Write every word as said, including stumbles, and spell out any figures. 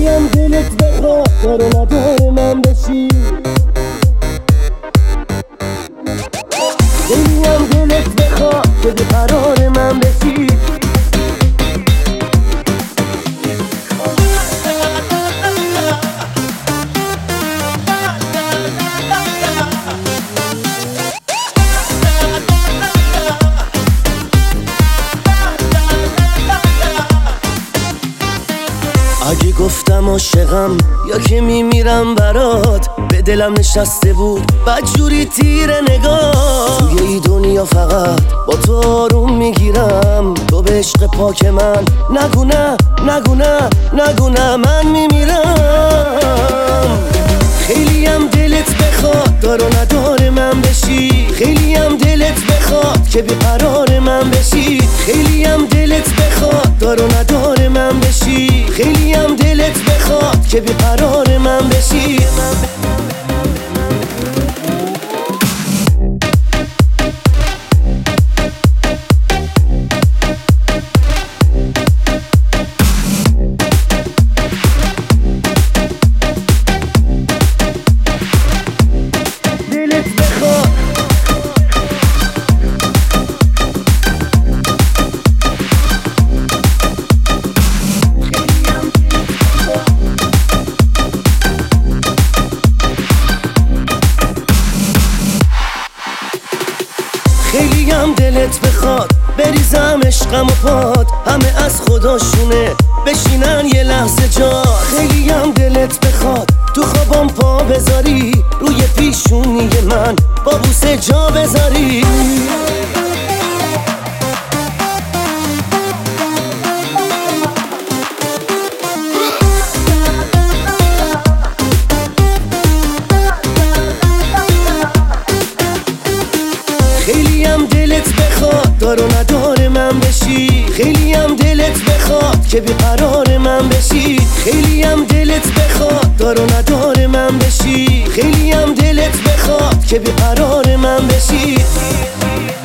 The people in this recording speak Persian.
خیلی هم دلت بخواد دار و ندار من بشی، خیلی هم دلت بخواد که بیقرار من بشی. اگه گفتم عاشقم یا که میمیرم برات، به دلم نشسته بود بدجوری تیر نگاه. توی ای دنیا فقط با تو آروم میگیرم، تو به عشق پاک من نگو نه نگو نه نگو نه من میمیرم. خیلی هم دلت بخواد دار و ندار من بشی، خیلی هم دلت بخواد که بیقرار من بشی، خیلی هم دلت بخواد دار و ندار من بشی، خیلی هم دلت بخواد که بیقرار من بشی. خیلی هم دلت بخواد بریزم عشقم و پاد، همه از خداشونه بشینن یه لحظه جا. خیلی هم دلت بخواد تو خوابم پا بذاری، روی پیشونی من با بوسه جا بذاری. خیلی هم دلت بخواد دار و ندار من بشی، خیلی هم دلت بخواد که بیقرار من بشی، خیلی هم دلت بخواد دار و ندار من بشی، خیلی هم دلت بخواد که بیقرار من بشی.